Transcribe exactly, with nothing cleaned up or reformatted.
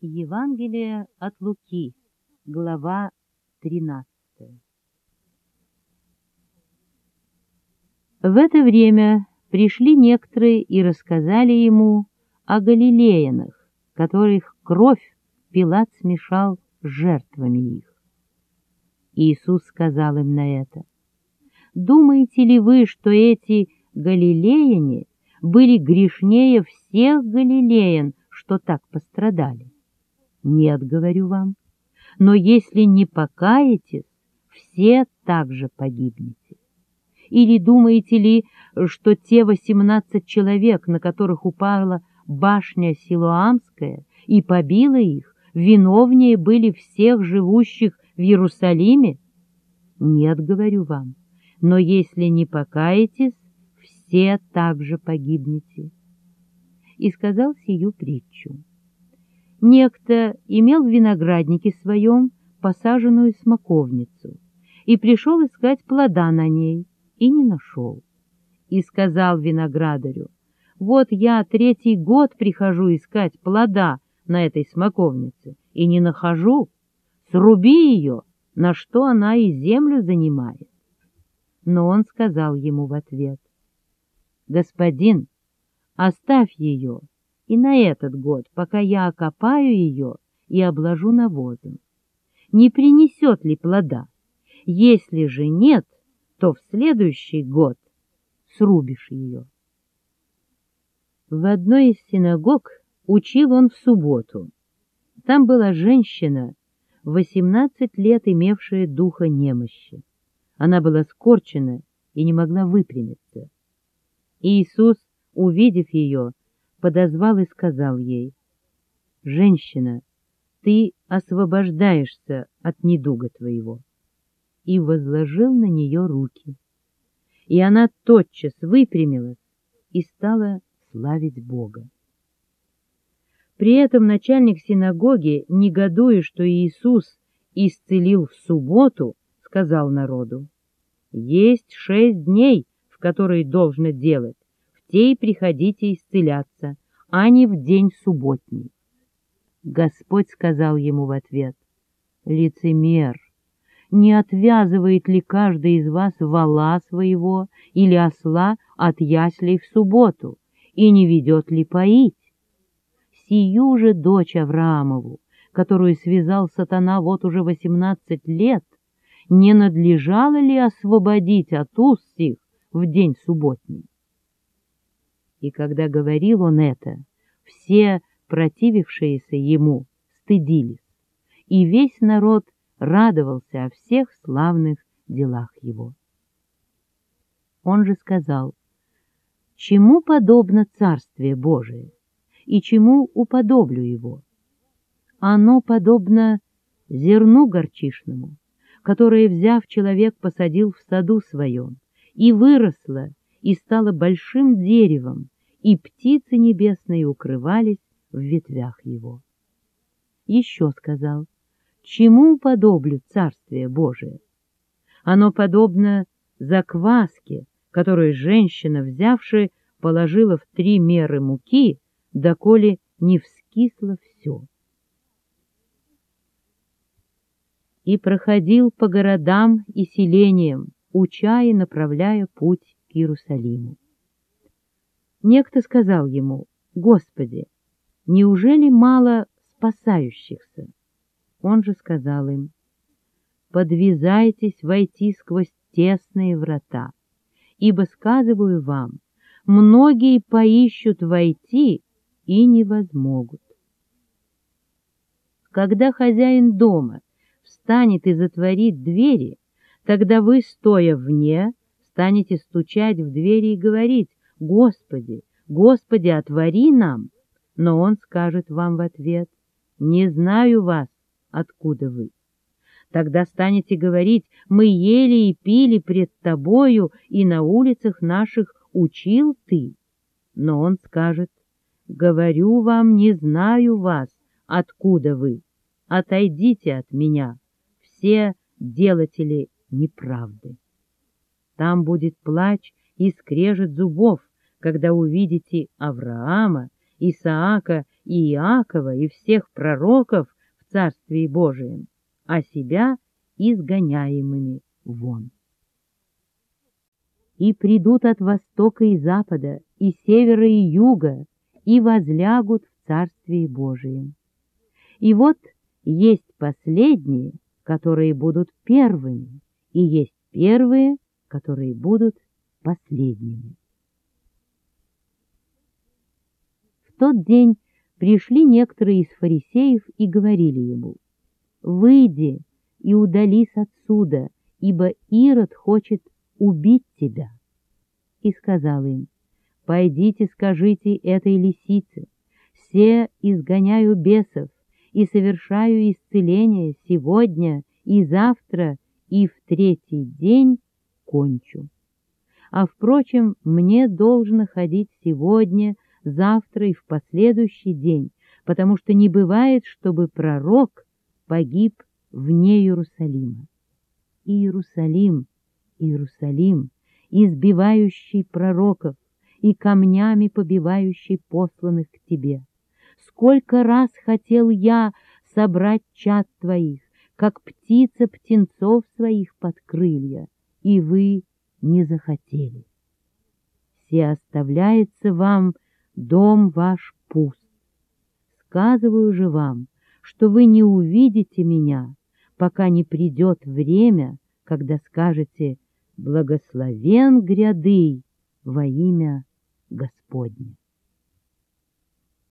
Евангелие от Луки, глава тринадцатая. В это время пришли некоторые и рассказали ему о галилеянах, которых кровь Пилат смешал с жертвами их. Иисус сказал им на это: «Думаете ли вы, что эти галилеяне были грешнее всех галилеян, что так пострадали? Нет, говорю вам, но если не покаетесь, все также погибнете. Или думаете ли, что те восемнадцать человек, на которых упала башня Силоамская и побила их, виновнее были всех живущих в Иерусалиме? Нет, говорю вам, но если не покаетесь, все также погибнете». И сказал сию притчу. Некто имел в винограднике своем посаженную смоковницу, и пришел искать плода на ней, и не нашел. И сказал виноградарю: «Вот я третий год прихожу искать плода на этой смоковнице, и не нахожу. Сруби ее, на что она и землю занимает». Но он сказал ему в ответ: «Господин, оставь ее и на этот год, пока я окопаю ее и обложу навозом. Не принесет ли плода? Если же нет, то в следующий год срубишь ее». В одной из синагог учил он в субботу. Там была женщина, восемнадцать лет имевшая духа немощи. Она была скорчена и не могла выпрямиться. Иисус, увидев ее, подозвал и сказал ей: «Женщина, ты освобождаешься от недуга твоего». И возложил на нее руки. И она тотчас выпрямилась и стала славить Бога. При этом начальник синагоги, негодуя, что Иисус исцелил в субботу, сказал народу: «Есть шесть дней, в которые должно делать, в те и приходите исцеляться, а не в день субботний». Господь сказал ему в ответ: «Лицемер, не отвязывает ли каждый из вас вола своего или осла от яслей в субботу, и не ведет ли поить? Сию же дочь Авраамову, которую связал сатана вот уже восемнадцать лет, не надлежало ли освободить от уст сих в день субботний?» И когда говорил он это, все противившиеся ему стыдились, и весь народ радовался о всех славных делах его. Он же сказал: «Чему подобно Царствие Божие, и чему уподоблю его? Оно подобно зерну горчишному, которое, взяв, человек посадил в саду своем, и выросло, и стало большим деревом, и птицы небесные укрывались в ветвях его». Еще сказал: «Чему уподоблю Царствие Божие? Оно подобно закваске, которую женщина, взявши, положила в три меры муки, доколе не вскисло все». И проходил по городам и селениям, уча и направляя путь к Иерусалиму. Некто сказал ему: «Господи, неужели мало спасающихся?» Он же сказал им: «Подвязайтесь войти сквозь тесные врата, ибо, сказываю вам, многие поищут войти и не возмогут. Когда хозяин дома встанет и затворит двери, тогда вы, стоя вне, станете стучать в двери и говорить: Господи, Господи, отвори нам. Но он скажет вам в ответ: не знаю вас, откуда вы. Тогда станете говорить: мы ели и пили пред тобою, и на улицах наших учил ты. Но он скажет: говорю вам, не знаю вас, откуда вы. Отойдите от меня, все делатели неправды. Там будет плач и скрежет зубов, когда увидите Авраама, Исаака и Иакова, и всех пророков в Царстве Божием, а себя изгоняемыми вон. И придут от востока и запада, и севера и юга, и возлягут в Царстве Божием. И вот есть последние, которые будут первыми, и есть первые, которые будут последними. В тот день пришли некоторые из фарисеев и говорили ему: «Выйди и удались отсюда, ибо Ирод хочет убить тебя». И сказал им: «Пойдите, скажите этой лисице: се изгоняю бесов и совершаю исцеление сегодня и завтра, и в третий день кончу. А, впрочем, мне должно ходить сегодня, завтра и в последующий день, потому что не бывает, чтобы пророк погиб вне Иерусалима. Иерусалим, Иерусалим, избивающий пророков и камнями побивающий посланных к тебе! Сколько раз хотел я собрать чад твоих, как птица птенцов своих под крылья, и вы не захотели. Се оставляется вам дом ваш пуст. Сказываю же вам, что вы не увидите меня, пока не придет время, когда скажете: благословен гряды во имя Господне.